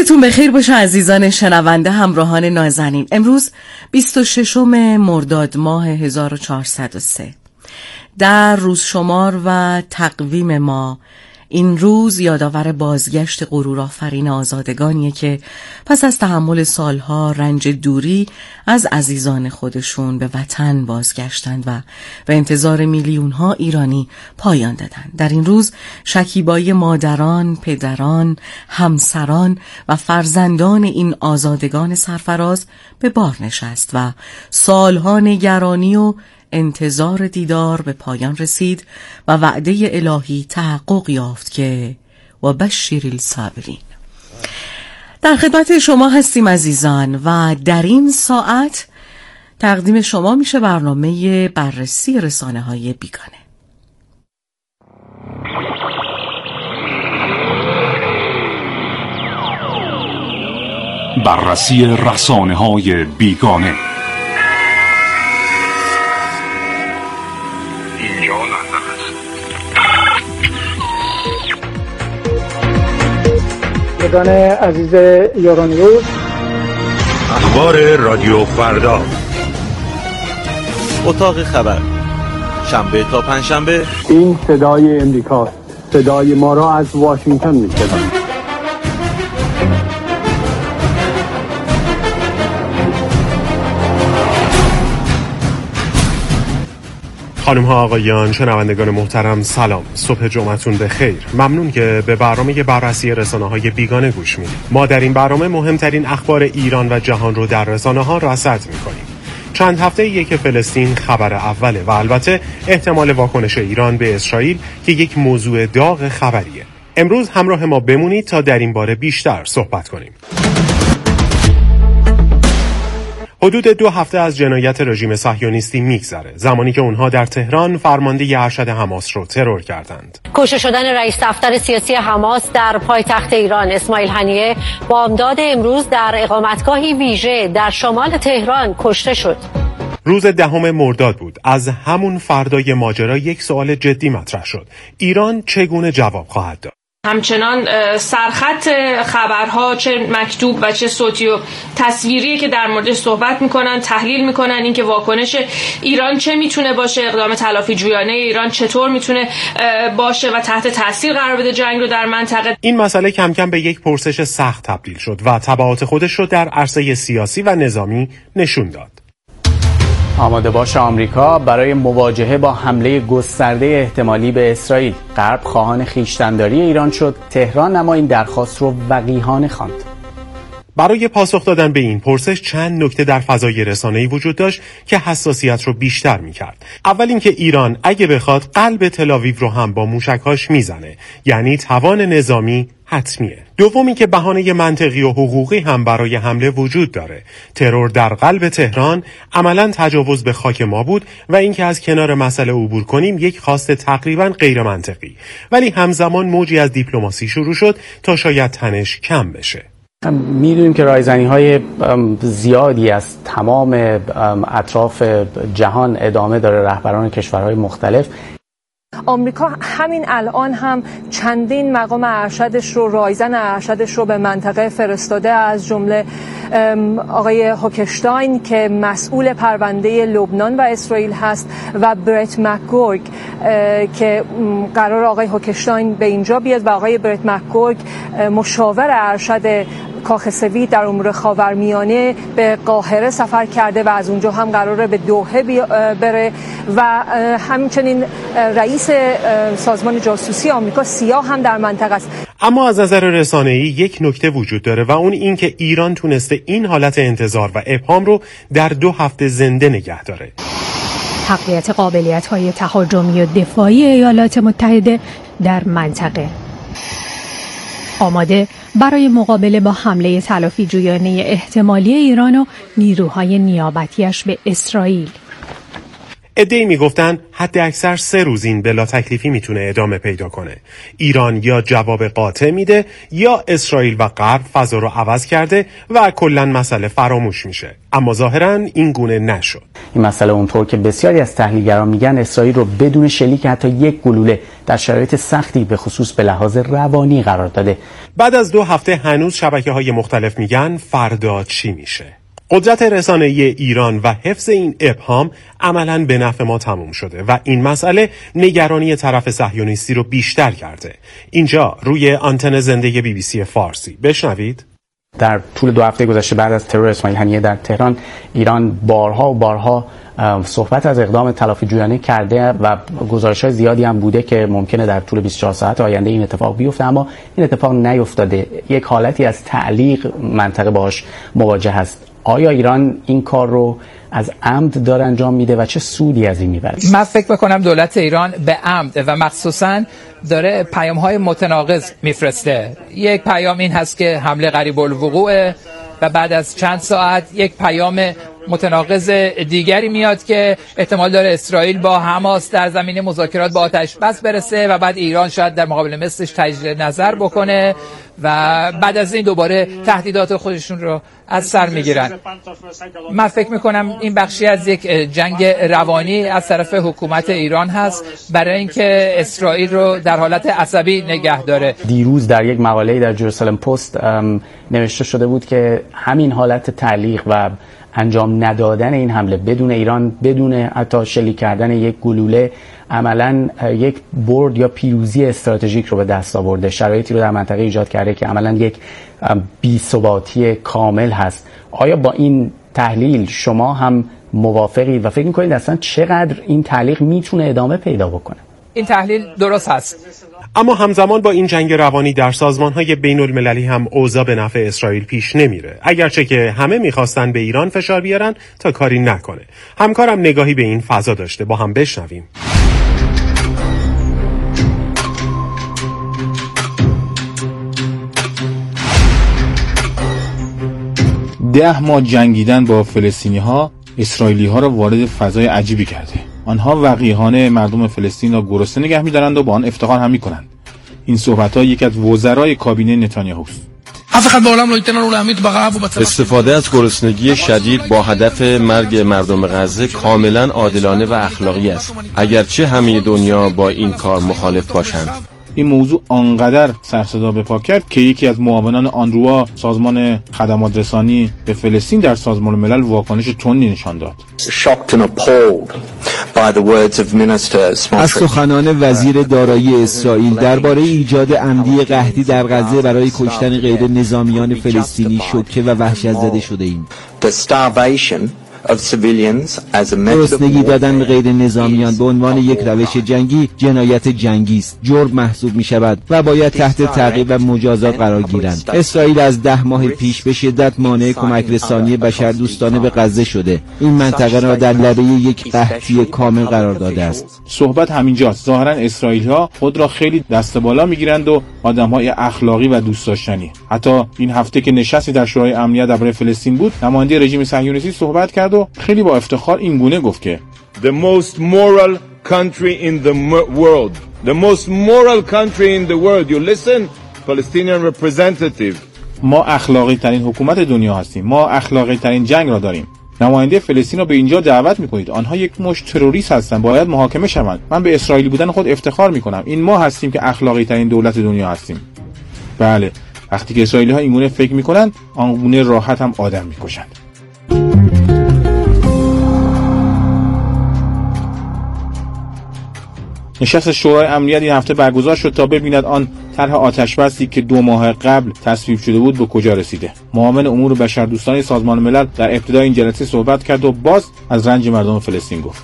روزتون بخیر باشه عزیزان شنونده، همراهان نازنین. امروز 26 مرداد ماه 1403 در روز شمار و تقویم ما این روز یادآور بازگشت غرورآفرین آزادگانیه که پس از تحمل سالها رنج دوری از عزیزان خودشون به وطن بازگشتند و به انتظار میلیون‌ها ایرانی پایان دادند. در این روز شکیبایی مادران، پدران، همسران و فرزندان این آزادگان سرفراز به بار نشست و سالها نگرانی و انتظار دیدار به پایان رسید و وعده الهی تحقق یافت که و بشر الصابرین. در خدمت شما هستیم عزیزان و در این ساعت تقدیم شما میشه برنامه بررسی رسانه‌های بیگانه. بررسی رسانه‌های بیگانه. شنوندگان عزیز یورانیوز، اخبار رادیو فردا، اتاق خبر، شنبه تا پنجشنبه. این صدای امریکاست. صدای ما را از واشنگتن می‌شنوید. خانم ها آقایان، شنوندگان محترم، سلام. صبح جمعتون بخیر. ممنون که به برنامه بررسی رسانه‌های بیگانه گوش میدید. ما در این برنامه مهمترین اخبار ایران و جهان رو در رسانه‌ها رصد می‌کنیم. چند هفته‌ایه که فلسطین خبر اوله و البته احتمال واکنش ایران به اسرائیل که یک موضوع داغ خبریه. امروز همراه ما بمونید تا در این باره بیشتر صحبت کنیم. حدود 2 هفته از جنایت رژیم صهیونیستی میگذره، زمانی که اونها در تهران فرمانده ارشد حماس رو ترور کردند. کشته شدن رئیس دفتر سیاسی حماس در پایتخت ایران اسماعیل هنیه بامداد امروز در اقامتگاهی ویژه در شمال تهران کشته شد. روز 10 مرداد بود. از همون فردای ماجرا یک سوال جدی مطرح شد: ایران چگونه جواب خواهد داد؟ همچنان سرخط خبرها، چه مکتوب و چه صوتی و تصویری که در موردش صحبت میکنن، تحلیل میکنن، اینکه واکنش ایران چه میتونه باشه، اقدام تلافی جویانه ایران چطور میتونه باشه و تحت تاثیر قرار بده جنگ رو در منطقه. این مسئله کم کم به یک پرسش سخت تبدیل شد و تبعات خودش رو در عرصه سیاسی و نظامی نشون داد. آماده باش آمریکا برای مواجهه با حمله گسترده احتمالی به اسرائیل. غرب خواهان خویشتن‌داری ایران شد. تهران اما این درخواست رو وقیحانه خواند. برای پاسخ دادن به این پرسش چند نکته در فضای رسانه‌ای وجود داشت که حساسیت رو بیشتر می‌کرد. اول اینکه ایران اگه بخواد قلب تل‌آویو رو هم با موشک‌هاش میزنه، یعنی توان نظامی حتمیه. دومی که بهانه منطقی و حقوقی هم برای حمله وجود داره. ترور در قلب تهران عملاً تجاوز به خاک ما بود و اینکه از کنار مسئله عبور کنیم یک خواست تقریباً غیر منطقی. ولی همزمان موجی از دیپلماسی شروع شد تا شاید تنش کم بشه. میدونیم که رایزنی‌های زیادی از تمام اطراف جهان ادامه داره، رهبران کشورهای مختلف. آمریکا همین الان هم چندین مقام ارشدش رو، رایزن ارشدش رو به منطقه فرستاده، از جمله آقای هوکشتاین که مسئول پرونده لبنان و اسرائیل هست و برت مکگورگ که قرار آقای هوکشتاین به اینجا بیاد و آقای برت مکگورگ مشاور ارشد کاخ سفید در امور خاورمیانه به قاهره سفر کرده و از اونجا هم قراره به دوحه بره و همچنین رئیس سازمان جاسوسی آمریکا سیا هم در منطقه است. اما از نظر رسانه‌ای یک نکته وجود داره و اون این که ایران تونسته این حالت انتظار و ابهام رو در 2 هفته زنده نگه داره. تقویت قابلیت‌های تهاجمی و دفاعی ایالات متحده در منطقه. آماده برای مقابله با حمله تلافی جویانه احتمالی ایران و نیروهای نیابتیش به اسرائیل. عده‌ای میگفتن حد اکثر 3 روز این بلا تکلیفی میتونه ادامه پیدا کنه. ایران یا جواب قاطع میده یا اسرائیل و غرب فضا رو عوض کرده و کلاً مسئله فراموش میشه. اما ظاهراً این گونه نشد. این مسئله اونطور که بسیاری از تحلیلگران میگن اسرائیل رو بدون شلیک حتی یک گلوله در شرایط سختی به خصوص به لحاظ روانی قرار داده. بعد از 2 هفته هنوز شبکه‌های مختلف میگن فردا چی میشه. قدرت رسانه‌ای ایران و حفظ این ابهام عملاً به نفع ما تموم شده و این مسئله نگرانی طرف صهیونیستی رو بیشتر کرده. اینجا روی آنتن زنده BBC فارسی بشنوید. در طول 2 هفته گذشته بعد از ترور اسماعیل هنیه در تهران، ایران بارها صحبت از اقدام تلافی جویانه کرده و گزارش‌های زیادی هم بوده که ممکنه در طول 24 ساعت آینده این اتفاق بیفته، اما این اتفاق نیفتاده. یک حالتی از تعلیق منطقه باهاش مواجه است. آیا ایران این کار رو از عمد داره انجام میده و چه سودی از این میبره؟ من فکر میکنم دولت ایران به عمد و مخصوصاً داره پیام‌های متناقض میفرسته. یک پیام این هست که حمله قریب الوقوعه و بعد از چند ساعت یک پیام متناقض دیگری میاد که احتمال داره اسرائیل با حماس در زمینه مذاکرات با آتش بس برسه و بعد ایران شاید در مقابل مثلش تجدید نظر بکنه و بعد از این دوباره تهدیدات خودشون رو از سر میگیرن. من فکر میکنم این بخشی از یک جنگ روانی از طرف حکومت ایران هست برای اینکه اسرائیل رو در حالت عصبی نگه داره. دیروز در یک مقاله در جروسالم پست نوشته شده بود که همین حالت تعلیق و انجام ندادن این حمله بدون ایران، بدون حتی شلیک کردن یک گلوله، عملاً یک برد یا پیروزی استراتژیک رو به دست آورده. شرایطی رو در منطقه ایجاد کرده که عملاً یک بی‌ثباتی کامل هست. آیا با این تحلیل شما هم موافقید و فکر می‌کنید اصلا چقدر این تعلیق میتونه ادامه پیدا بکنه؟ این تحلیل درست هست. اما همزمان با این جنگ روانی در سازمان‌های بین‌المللی هم اوضاع به نفع اسرائیل پیش نمیره. اگرچه که همه می‌خواستن به ایران فشار بیارن تا کاری نکنه. همکارم نگاهی به این فضا داشته، با هم بشنویم. 10 ماه جنگیدن با فلسطینی‌ها اسرائیلی‌ها را وارد فضای عجیبی کرده. آنها وقیحانه مردم فلسطین را گرسنه نگه می‌دارند و با آن افتخار هم می‌کنند. این صحبت‌ها یکی از وزرای کابینه نتانیاهوست. استفاده از گرسنگی شدید با هدف مرگ مردم غزه کاملا عادلانه و اخلاقی است، اگرچه همه دنیا با این کار مخالف باشند. این موضوع آنقدر سر صدا به پا کرد که یکی از معاونان آنروا، سازمان خدمات رسانی به فلسطین، در سازمان ملل واکنش تندی نشان داد. از سخنان وزیر دارایی اسرائیل درباره ایجاد عمدی قحطی در غزه برای کشتن غیر نظامیان فلسطینی شوکه و وحشت زده شده ایم. گرسنگی دادن به غیر نظامیان به عنوان یک روش جنگی جنایت جنگی است، جرم محسوب می شود و باید تحت تعقیب و مجازات قرار گیرند. اسرائیل از 10 ماه پیش به شدت مانع کمک رسانی بشردوستانه به غزه شده. این منطقه را در لبه یک قحطی کامل قرار داده است. صحبت همینجاست. ظاهرا اسرائیلی‌ها خود را خیلی دست بالا میگیرند و آدم‌های اخلاقی و دوست داشتنی. حتی این هفته که نشستی در شورای امنیت درباره فلسطین بود، نماینده رژیم صهیونیستی صحبت کرد و خیلی با افتخار این گونه گفت که The most moral country in the world. The most moral country in the world. You listen, Palestinian representative. ما اخلاقی ترین حکومت دنیا هستیم. ما اخلاقی ترین جنگ را داریم. نماینده فلسطین را به اینجا دعوت میکنید. آنها یک مشت تروریست هستند، باید محاکمه شوند. من به اسرائیلی بودن خود افتخار میکنم. این ما هستیم که اخلاقی ترین دولت دنیا هستیم. بله، وقتی که اسرائیلی ها این گونه فکر میکنند، آن گونه راحت هم آدم میکشند. نشست شورای امنیت این هفته برگزار شد تا ببیند آن طرح آتشبسی که 2 ماه قبل تصویب شده بود به کجا رسیده. معاون امور بشردوستانه سازمان ملل در ابتدای این جلسه صحبت کرد و باز از رنج مردم فلسطین گفت.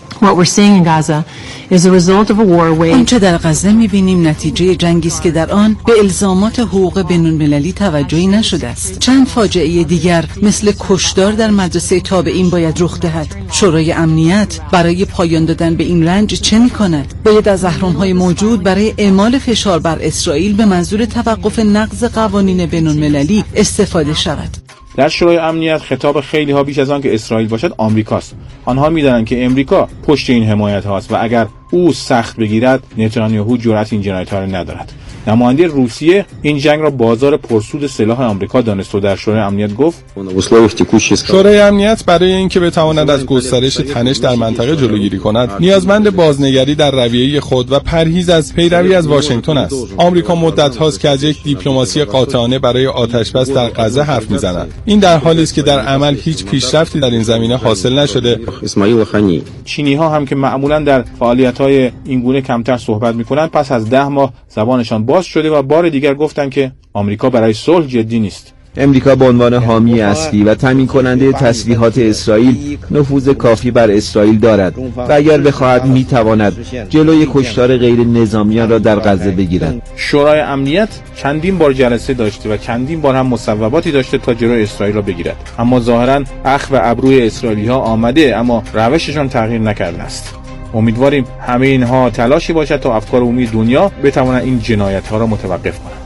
آنچه در غزه می‌بینیم نتیجه جنگی است که در آن به الزامات حقوق بین‌المللی توجهی نشده است. چند فاجعه دیگر مثل کشتار در مدرسه تابعین باید رخ دهد. شورای امنیت برای پایان دادن به این رنج چه می‌کند؟ باید از اهرم‌های موجود برای اعمال فشار بر اسرائیل به منظور توقف نقض قوانین بین‌المللی استفاده شود. در شورای امنیت خطاب خیلی ها بیش از آن که اسرائیل باشد آمریکاست. آنها می‌دانند که امریکا پشت این حمایت هاست و اگر او سخت بگیرد نتانیاهو جرأت این جنایت‌ها را ندارد. نماینده روسیه این جنگ را بازار پرسود سلاح آمریکا دانست و در شورای امنیت گفت شورای امنیت برای اینکه بتواند از گسترش تنش در منطقه جلوگیری کند نیازمند بازنگری در رویه خود و پرهیز از پیروی از واشنگتن است. آمریکا مدت هاست که از یک دیپلماسی قاطعانه برای آتشبس در غزه حرف میزند. این در حالی است که در عمل هیچ پیشرفتی در این زمینه حاصل نشده. چینی ها هم که معمولا در فعالیت‌های این گونه کمتر صحبت می‌کنند پس از 10 ماه زبانشان باز شده و بار دیگر گفتند که آمریکا برای صلح جدی نیست. امریکا به عنوان حامی اصلی و تامین کننده تسلیحات اسرائیل نفوذ کافی بر اسرائیل دارد و اگر بخواهد میتواند جلوی کشتار غیر نظامیان را در غزه بگیرد. شورای امنیت چندین بار جلسه داشته و چندین بار هم مصوباتی داشته تا جلوی اسرائیل را بگیرد، اما ظاهراً اخم و ابروی اسرائیلی‌ها آمده اما روششان تغییر نکرده است. امیدواریم همه اینها تلاشی باشد تا افکار عمومی دنیا بتوانند این جنایت‌ها را متوقف کنند.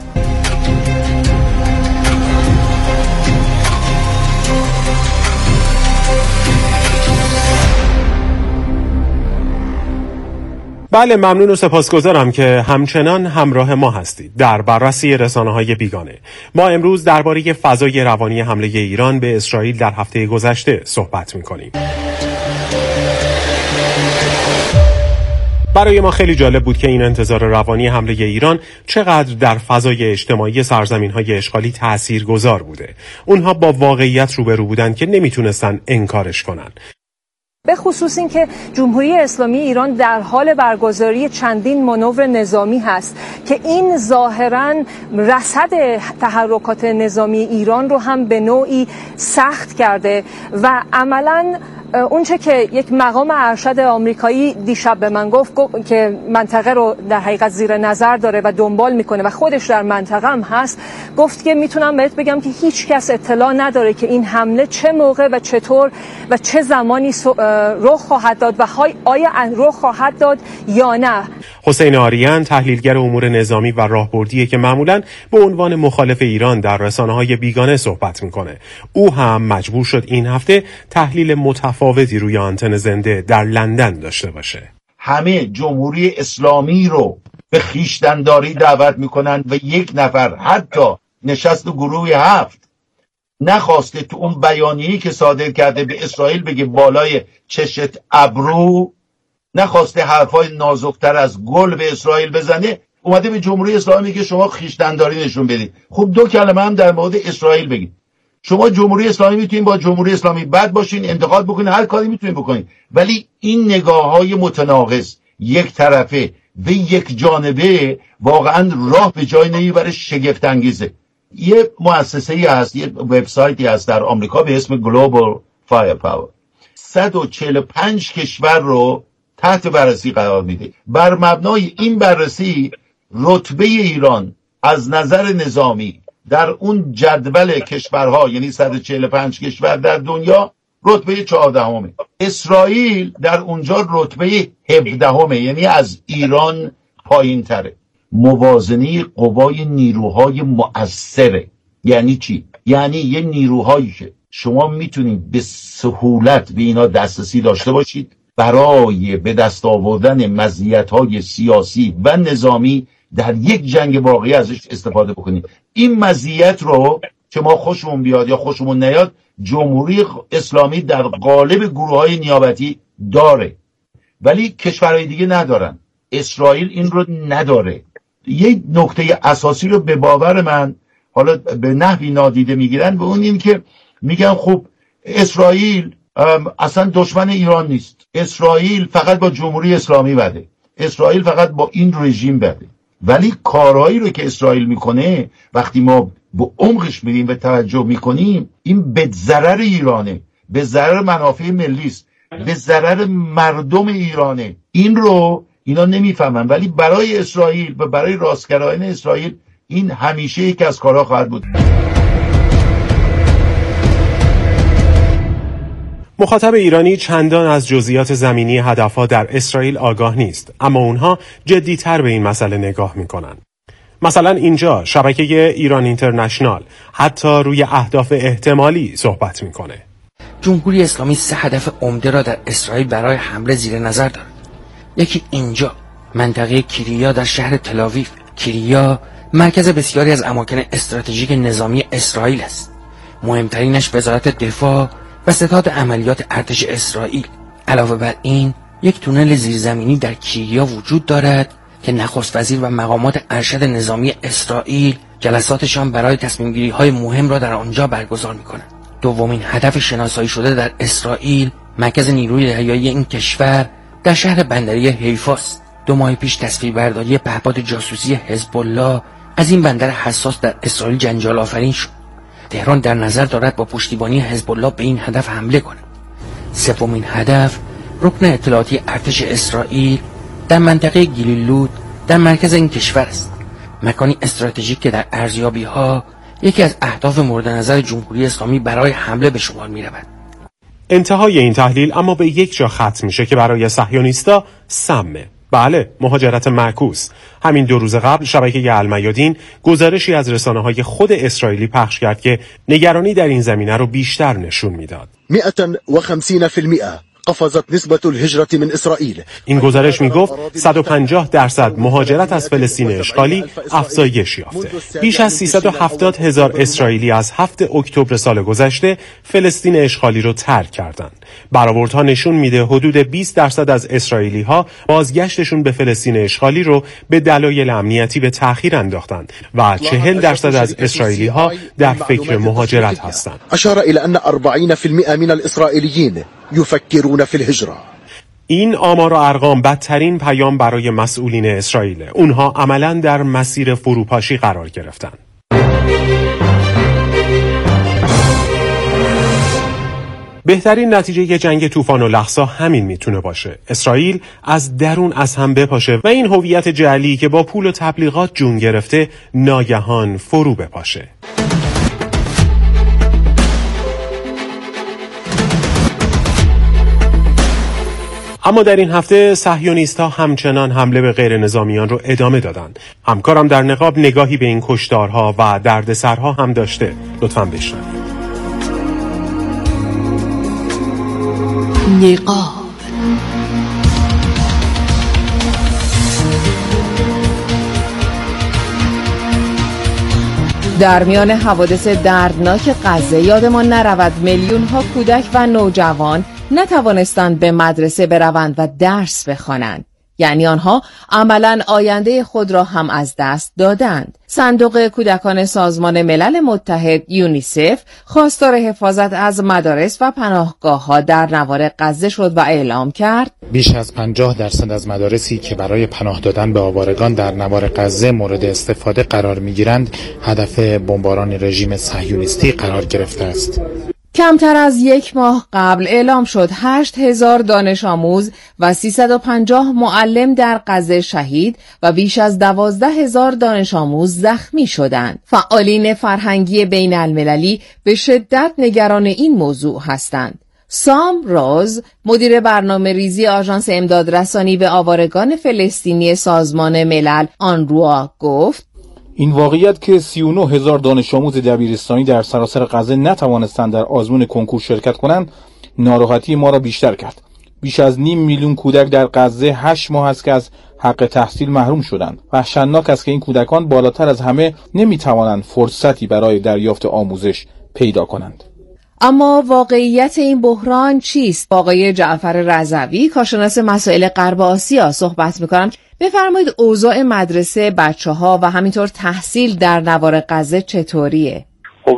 بله، ممنون و سپاسگزارم که همچنان همراه ما هستید در بررسی رسانه‌های بیگانه. ما امروز درباره فضای روانی حمله ایران به اسرائیل در هفته گذشته صحبت می‌کنیم. برای ما خیلی جالب بود که این انتظار روانی حمله ایران چقدر در فضای اجتماعی سرزمین‌های اشغالی تأثیرگذار بوده. اونها با واقعیت روبرو بودن که نمیتونستن انکارش کنن. به خصوص این که جمهوری اسلامی ایران در حال برگزاری چندین مانور نظامی هست که این ظاهراً رصد تحرکات نظامی ایران رو هم به نوعی سخت کرده و عملاً اونچه که یک مقام ارشد آمریکایی دیشب به من گفت که منطقه رو در حقیقت زیر نظر داره و دنبال میکنه و خودش در منطقه هم هست، گفت که میتونم بهت بگم که هیچ کس اطلاع نداره که این حمله چه موقع و چطور و چه زمانی رخ خواهد داد و آیا رخ خواهد داد یا نه. حسین آریان تحلیلگر امور نظامی و راهبردیه که معمولاً به عنوان مخالف ایران در رسانه‌های بیگانه صحبت میکنه. او هم مجبور شد این هفته تحلیل متفاوتی روی آنتن زنده در لندن داشته باشه. همه جمهوری اسلامی رو به خویشتن‌داری دعوت میکنن و یک نفر حتی نشست گروه 7 نخواسته تو اون بیانیه‌ای که صادر کرده به اسرائیل بگه بالای چشت ابرو، نخواسته حرفای نازکتر از گل به اسرائیل بزنه، اومده به جمهوری اسلامی میگه شما خویشتن‌داری نشون بدید. خب دو کلمه هم در مورد اسرائیل بگید. شما جمهوری اسلامی میتونید با جمهوری اسلامی بد باشین، انتقاد بکنین، هر کاری میتونید بکنین، ولی این نگاه‌های متناقض، یک طرفه و یک جانبه واقعا راه به جای نمیبره، شگفت انگیزه. یه مؤسسه‌ای هست، یه وبسایتی هست در آمریکا به اسم Global Firepower. 145 کشور رو تحت بررسی قرار میده. بر مبنای این بررسی رتبه ایران از نظر نظامی در اون جدول کشورها، یعنی 145 کشور در دنیا، رتبه 14. اسرائیل در اونجا رتبه 17، یعنی از ایران پایین تره. موازنه قوای نیروهای مؤثره یعنی چی؟ یعنی یه نیروهایی که شما میتونید به سهولت به اینا دسترسی داشته باشید برای به دست آوردن مزیت‌های سیاسی و نظامی در یک جنگ واقعی ازش استفاده بکنید. این مزیت رو که ما خوشمون بیاد یا خوشمون نیاد، جمهوری اسلامی در قالب گروه‌های نیابتی داره، ولی کشورهای دیگه ندارن. اسرائیل این رو نداره. یک نکته اساسی رو به باور من حالا به نحوی نادیده میگیرن و اون این که میگن خب اسرائیل اصلا دشمن ایران نیست، اسرائیل فقط با جمهوری اسلامی بده، اسرائیل فقط با این رژیم بده. ولی کارهایی رو که اسرائیل میکنه وقتی ما به عمقش میریم و توجه میکنیم، این به ضرر ایرانه، به ضرر منافع ملی است، به ضرر مردم ایرانه. این رو اینا نمیفهمن، ولی برای اسرائیل و برای راستگرایان اسرائیل این همیشه یکی از کارها خواهد بود. مخاطب ایرانی چندان از جزئیات زمینی هدفها در اسرائیل آگاه نیست، اما اونها جدی‌تر به این مسئله نگاه میکنن. مثلا اینجا شبکه ایران اینترنشنال حتی روی اهداف احتمالی صحبت میکنه. جمهوری اسلامی 3 هدف عمده را در اسرائیل برای حمله زیر نظر دارد. یکی اینجا، منطقه کیریا در شهر تل‌آویو. کیریا مرکز بسیاری از اماکن استراتژیک نظامی اسرائیل است. مهمترینش وزارت دفاع و ستاد عملیات ارتش اسرائیل. علاوه بر این، یک تونل زیرزمینی در کیریا وجود دارد که نخست وزیر و مقامات ارشد نظامی اسرائیل جلساتشان برای تصمیم‌گیری‌های مهم را در آنجا برگزار می‌کنند. دومین هدف شناسایی شده در اسرائیل، مرکز نیروی دریایی این کشور در شهر بندری حیفا است. 2 ماه پیش تصویربرداری پهپاد جاسوسی حزب الله از این بندر حساس در اسرائیل جنجال آفرین شد. تهران در نظر دارد با پشتیبانی حزب الله به این هدف حمله کند. سومین هدف، رکن اطلاعاتی ارتش اسرائیل در منطقه گیلیلود در مرکز این کشور است. مکانی استراتژیک که در ارزیابی‌ها یکی از اهداف مورد نظر جمهوری اسلامی برای حمله به شمار می‌رود. انتهای این تحلیل اما به یک جا ختم میشه که برای صهیونیستا سمه. بله، مهاجرت معکوس. همین 2 روز قبل شبکه المیادین گزارشی از رسانه‌های خود اسرائیلی پخش کرد که نگرانی در این زمینه رو بیشتر نشون میداد. 150% قفزت نسبة الهجرة من اسرائیل. این گزارش میگفت 150% مهاجرت از فلسطین اشغالی افزایش یافته. بیش از 370,000 اسرائیلی از 7 اکتبر سال گذشته فلسطین اشغالی رو ترک کردند. برآوردها نشون میده حدود 20% از اسرائیلی ها بازگشتشون به فلسطین اشغالی رو به دلایل امنیتی به تأخیر انداختند و 40% از اسرائیلی ها در فکر مهاجرت هستند. اشار الى ان 40% من الاسرائیلیین یفکرون فی الهجرة. این آمار و ارقام بدترین پیام برای مسئولین اسرائیل. اونها عملاً در مسیر فروپاشی قرار گرفتن. بهترین نتیجه جنگ طوفان الاقصی همین میتونه باشه. اسرائیل از درون از هم بپاشه و این هویت جعلی که با پول و تبلیغات جون گرفته ناگهان فرو بپاشه. اما در این هفته صهیونیست‌ها همچنان حمله به غیر نظامیان رو ادامه دادن. همکارم در نقاب نگاهی به این کشتارها و دردسرها هم داشته. لطفاً بشنوید. نقاب در میان حوادث دردناک غزه یادمان نرود میلیون ها کودک و نوجوان نتوانستند به مدرسه بروند و درس بخوانند. یعنی آنها عملاً آینده خود را هم از دست دادند. صندوق کودکان سازمان ملل متحد یونیسف خواستار حفاظت از مدارس و پناهگاه‌ها در نوار غزه شد و اعلام کرد بیش از 50% از مدارسی که برای پناه دادن به آوارگان در نوار غزه مورد استفاده قرار می‌گیرند هدف بمباران رژیم صهیونیستی قرار گرفته است. کمتر از 1 ماه قبل اعلام شد 8,000 دانش آموز و 350 معلم در غزه شهید و بیش از 12,000 دانش آموز زخمی شدند. فعالین فرهنگی بین المللی به شدت نگران این موضوع هستند. سام روز، مدیر برنامه ریزی آژانس امدادرسانی به آوارگان فلسطینی سازمان ملل آنروا گفت این واقعیت که 39,000 دانش آموز دبیرستانی در سراسر غزه نتوانستند در آزمون کنکور شرکت کنند ناراحتی ما را بیشتر کرد. بیش از 5 میلیون کودک در غزه 8 ماه است که از حق تحصیل محروم شدند. وحشتناک است که این کودکان بالاتر از همه نمیتوانند فرصتی برای دریافت آموزش پیدا کنند. اما واقعیت این بحران چیست؟ آقای جعفر رضوی، کارشناس مسائل غرب آسیا صحبت می‌کنم. بفرمایید اوضاع مدرسه بچه‌ها و همینطور تحصیل در نوار غزه چطوریه؟ خب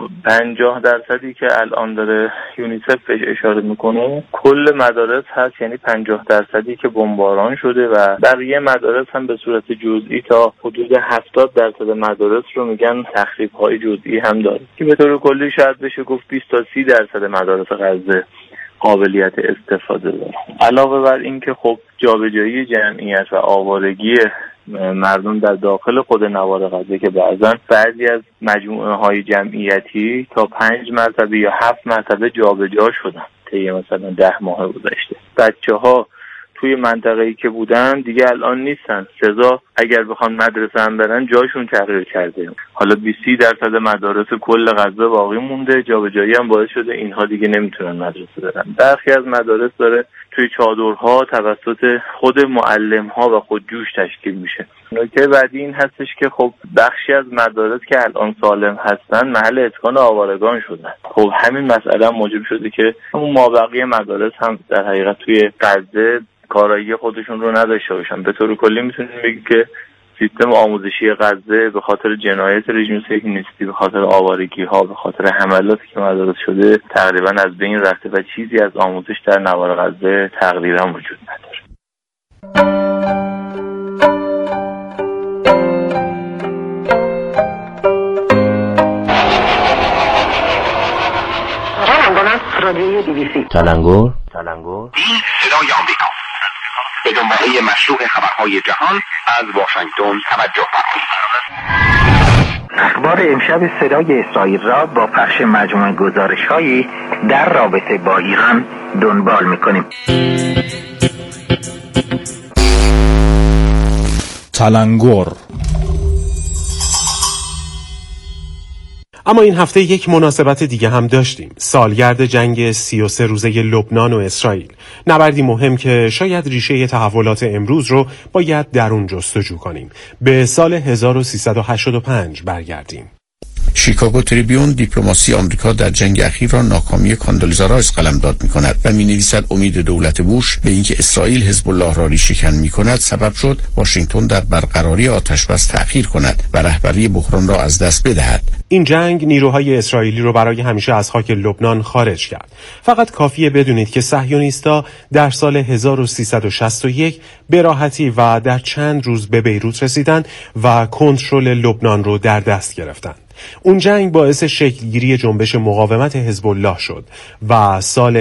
50% که الان داره یونیسف بهش اشاره میکنه کل مدارس هست، یعنی 50% که بمباران شده و بقیه مدارس هم به صورت جزئی تا حدود 70% مدارس رو میگن تخریب‌های جزئی هم داره که به طور کلی شاید بشه گفت 20 تا 30% مدارس غزه قابلیت استفاده داره. علاوه بر این که خب جابجایی جمعیت و آوارگی مردم در داخل خود نوار غزه که بعضی از مجموعه های جمعیتی تا 5 مرتبه یا 7 مرتبه جابجا شدن طی مثلا 10 ماه گذشته. بچه ها توی منطقه‌ای که بودن دیگه الان نیستن. سزا اگر بخوان مدرسه هم برن جاشون تغییر کرده. حالا 20% مدارس کل غزه باقی مونده، جابجایی هم باعث شده اینها دیگه نمیتونن مدرسه برن. برخی از مدارس داره توی چادرها توسط خود معلم‌ها و خودجوش تشکیل میشه. نکته بعدی این هستش که خب بخشی از مدارس که الان سالم هستن محل اسکان آوارگان شدن. خب همین مسئله موجب شده که همون مابقی مدارس هم در حقیقت توی غزه کارایی خودشون رو نداشته باشن. به طور کلی میتونیم بگیم که سیستم آموزشی غزه به خاطر جنایت رژیم صهیونیستی، به خاطر آوارگی ها، به خاطر حملاتی که مدارس شده تقریبا از بین رفته و چیزی از آموزش در نوار غزه تقریبا وجود نداره. تلنگور این صدای آمریکا به دنباله مشروع خبرهای جهان از واشنگتن توجه فرمایید. اخبار امشب صدای اسرائیل را با پخش مجموعه گزارش‌هایی در رابطه با ایران دنبال می‌کنیم. تلنگور. اما این هفته یک مناسبت دیگه هم داشتیم. سالگرد جنگ 33 روزه لبنان و اسرائیل. نبردی مهم که شاید ریشه تحولات امروز رو باید درون جستجو کنیم. به سال 1385 برگردیم. شیکاگو تریبیون دیپلماسی آمریکا در جنگ اخیر را ناکامی کاندولیزا رایس قلمداد می‌کند و می‌نویسد امید دولت بوش به اینکه اسرائیل حزب الله را ریشه‌کن می‌کند سبب شد واشنگتن در برقراری آتشبس تأخیر کند و رهبری بحران را از دست بدهد. این جنگ نیروهای اسرائیلی رو برای همیشه از خاک لبنان خارج کرد. فقط کافیه بدونید که صهیونیست‌ها در سال 1361 به راحتی و در چند روز به بیروت رسیدند و کنترل لبنان رو در دست گرفتند. اون جنگ باعث شکلگیری جنبش مقاومت حزب الله شد و سال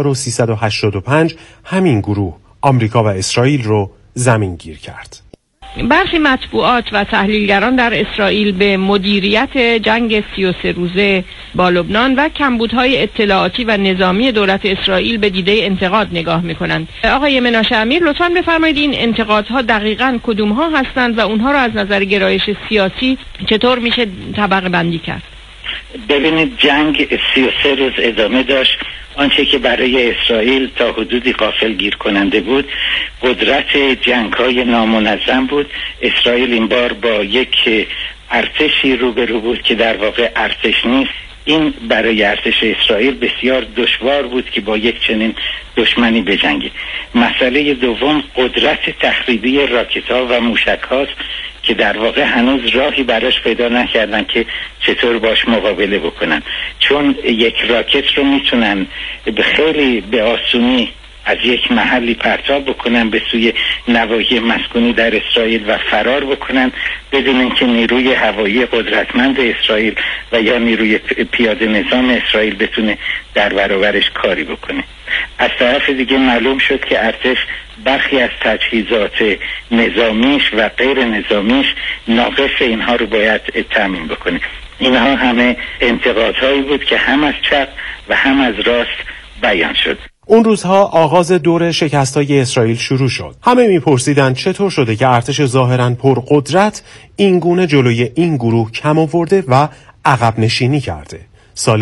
1385 همین گروه آمریکا و اسرائیل رو زمین گیر کرد. برخی مطبوعات و تحلیلگران در اسرائیل به مدیریت جنگ 33 روزه با لبنان و کمبودهای اطلاعاتی و نظامی دولت اسرائیل به دیده انتقاد نگاه می‌کنند. آقای مناشه امیر لطفاً بفرمایید این انتقادها دقیقاً کدومها هستند و اونها را از نظر گرایش سیاسی چطور میشه طبقه بندی کرد؟ ببینید جنگ 33 روز ادامه داشت. آنچه که برای اسرائیل تا حدودی غافلگیر کننده بود قدرت جنگ‌های نامنظم بود. اسرائیل این بار با یک ارتشی روبرو بود که در واقع ارتش نیست. این برای ارتش اسرائیل بسیار دشوار بود که با یک چنین دشمنی بجنگید. مسئله دوم قدرت تخریبی راکت‌ها و موشک‌هاست که در واقع هنوز راهی براش پیدا نکردن که چطور باش مقابله بکنن، چون یک راکت رو میتونن خیلی به آسونی از یک محلی پرتاب بکنن به سوی نواحی مسکونی در اسرائیل و فرار بکنن بدون اینکه نیروی هوایی قدرتمند اسرائیل و یا نیروی پیاده نظام اسرائیل بتونه در برابرش کاری بکنه. از طرف دیگه معلوم شد که ارتش برخی از تجهیزات نظامیش و غیر نظامیش ناقص اینها رو باید تامین بکنه. اینها همه انتقادهایی بود که هم از چپ و هم از راست بیان شد. اون روزها آغاز دور شکست‌های اسرائیل شروع شد. همه می‌پرسیدند چطور شده که ارتش ظاهراً پرقدرت اینگونه جلوی این گروه کم آورده و عقب نشینی کرده. سال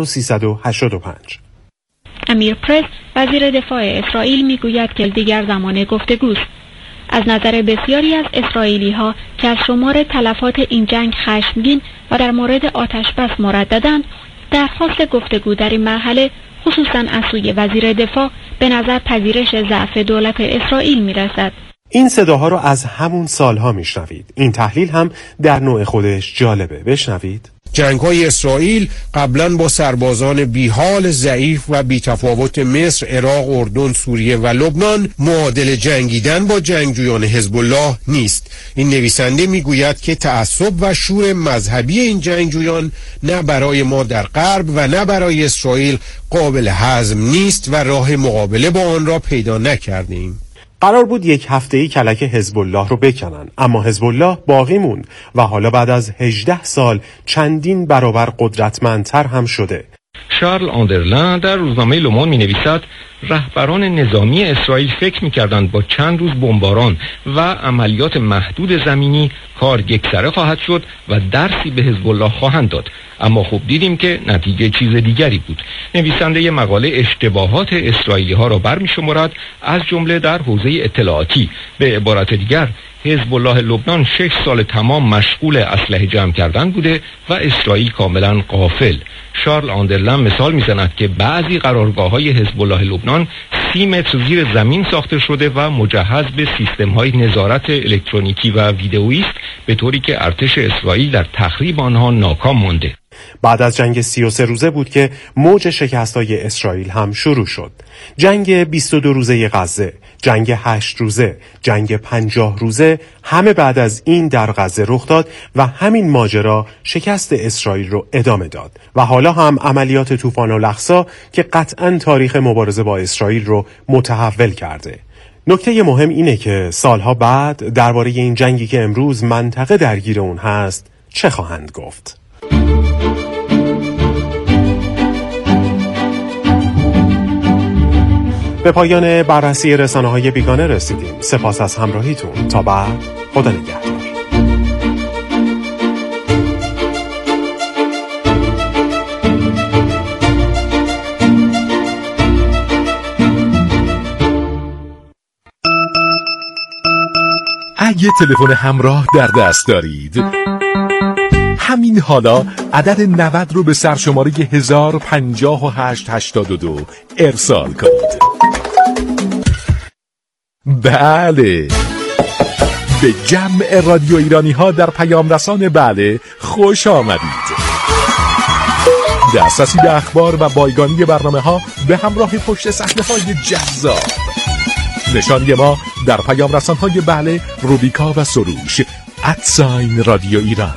1385 امیر پرس وزیر دفاع اسرائیل میگوید که دیگر زمان گفتگوست. از نظر بسیاری از اسرائیلی‌ها که از شمار تلفات این جنگ خشمگین و در مورد آتشبس مرددند، درخواست گفتگو در این مرحله خصوصاً از سوی وزیر دفاع به نظر پذیرش ضعف دولت اسرائیل میرسد. این صداها رو از همون سالها میشنوید. این تحلیل هم در نوع خودش جالبه. بشنوید. جنگ‌های اسرائیل قبلاً با سربازان بیحال، ضعیف و بی‌تفاوت مصر، عراق، اردن، سوریه و لبنان معادل جنگیدن با جنگجویان حزب الله نیست. این نویسنده میگوید که تعصب و شور مذهبی این جنگجویان نه برای ما در غرب و نه برای اسرائیل قابل هضم نیست و راه مقابله با آن را پیدا نکردیم. قرار بود یک هفته‌ای کلک حزب الله رو بکنن، اما حزب الله باقی موند و حالا بعد از 18 سال چندین برابر قدرتمندتر هم شده. شارل آندرلن در روزنامه لومون می‌نویسد رهبران نظامی اسرائیل فکر می‌کردند با چند روز بمباران و عملیات محدود زمینی کار یکسره خواهد شد و درسی به حزب الله خواهند داد، اما خب دیدیم که نتیجه چیز دیگری بود. نویسنده مقاله اشتباهات اسرائیلی‌ها را برمی‌شمارد، از جمله در حوزه اطلاعاتی. به عبارت دیگر حزب الله لبنان 6 سال تمام مشغول اسلحه جمع کردن بوده و اسرائیل کاملا غافل. شارل آندرلن مثال میزند که بعضی قرارگاه‌های حزب الله لبنان 30 متر زیر زمین ساخته شده و مجهز به سیستم‌های نظارت الکترونیکی و ویدئویی است، به طوری که ارتش اسرائیل در تخریب آنها ناکام مانده. بعد از جنگ 33 روزه بود که موج شکست‌های اسرائیل هم شروع شد. جنگ 22 روزه غزه، جنگ 8 روزه، جنگ 50 روزه، همه بعد از این در غزه رخ داد و همین ماجرا شکست اسرائیل رو ادامه داد و حالا هم عملیات طوفان الاقصی که قطعاً تاریخ مبارزه با اسرائیل رو متحول کرده. نکته مهم اینه که سالها بعد درباره این جنگی که امروز منطقه درگیر اون هست چه خواهند گفت. به پایان بررسی رسانه‌های بیگانه رسیدیم. سپاس از همراهیتون. تا بعد، خدا نگهدار. اگه تلفن همراه در دست دارید، همین حالا عدد 90 رو به سرشماره 105882 ارسال کنید. بله، به جمع رادیو ایرانی ها در پیام رسان بله خوش آمدید. دسترسی به اخبار و بایگانی برنامه ها به همراه پشت صحنه های جذاب. نشانی ما در پیام رسان های بله، روبیکا و سروش @رادیو ایران.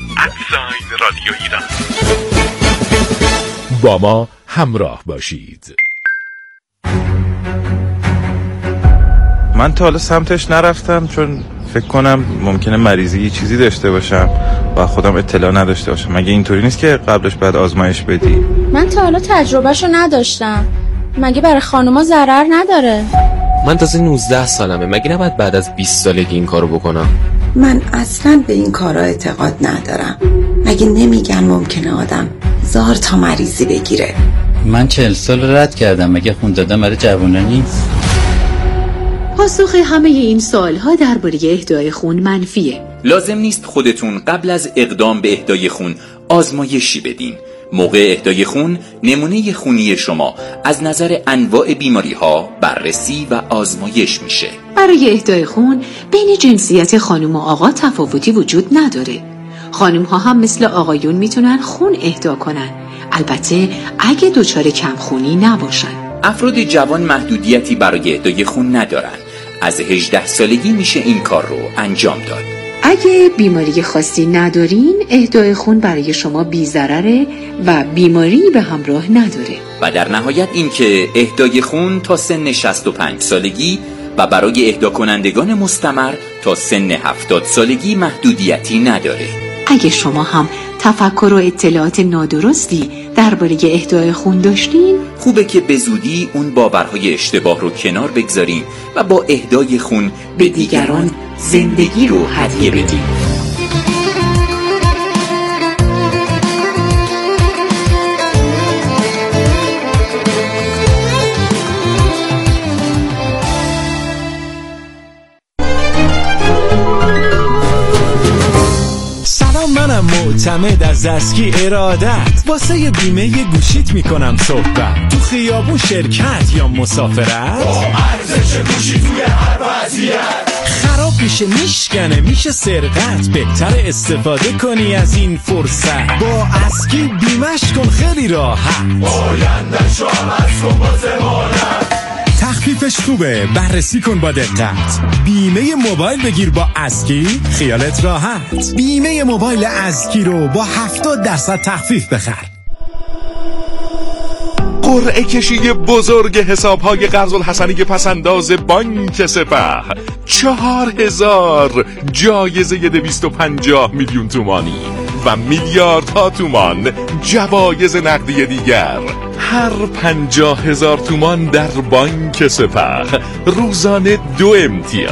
با ما همراه باشید. من تا حالا سمتش نرفتم چون فکر کنم ممکنه مریضی یه چیزی داشته باشم و خودم اطلاع نداشته باشم. مگه اینطوری نیست که قبلش باید آزمایش بدی؟ من تا حالا تجربهشو نداشتم. مگه برای خانوما ضرر نداره؟ من تازه 19 سالمه. مگه نباید بعد از 20 سالگی این کارو بکنم؟ من اصلا به این کارا اعتقاد ندارم. مگه نمیگن ممکنه آدم 1000 تا مریضی بگیره؟ من 40 سال رد کردم. مگه خون دادن برای جوونا نیست؟ پاسخ همه این سوالها درباره اهدای خون منفیه. لازم نیست خودتون قبل از اقدام به اهدای خون آزمایشی بدین. موقع اهدای خون نمونه خونی شما از نظر انواع بیماری‌ها بررسی و آزمایش میشه. برای اهدای خون بین جنسیت خانم و آقا تفاوتی وجود نداره. خانم ها هم مثل آقایون میتونن خون اهدا کنن، البته اگه دچار کم خونی نباشن. افراد جوان محدودیتی برای اهدای خون ندارن. از 18 سالگی میشه این کار رو انجام داد. اگه بیماری خاصی ندارین، اهدای خون برای شما بی‌ضرره و بیماری به همراه نداره. و در نهایت این که اهدای خون تا سن 65 سالگی و برای اهدا کنندگان مستمر تا سن 70 سالگی محدودیتی نداره. اگه شما هم تفکر و اطلاعات نادرستی درباره اهدای خون داشتین، خوبه که به زودی اون باورهای اشتباه رو کنار بگذارین و با اهدای خون به دیگران زندگی رو هدیه بدین. منم معتمد از دستگی ارادت، واسه بیمه گوشیت میکنم صحبت. تو خیابون شرکت یا مسافرت، با ارزش گوشی توی هر وضعیت. خراب میشه میشکنه میشه سرقت، بهتر استفاده کنی از این فرصت. با اسکی بیمش کن خیلی راحت، آینده‌شو عوض کن با ضمانت. تخفیفش خوبه، بررسی کن با دقت. بیمه موبایل بگیر با اسکی، خیالت راحت. بیمه موبایل اسکی رو با 70% تخفیف بخر. قرعه کشی بزرگ حساب‌های قرض الحسنی پسنداز بانک سپه، 4000 جایزه 250 میلیون تومانی و میلیاردها تومان جوایز نقدی دیگر. هر 50,000 تومان در بانک سپه، روزانه 2 امتیاز.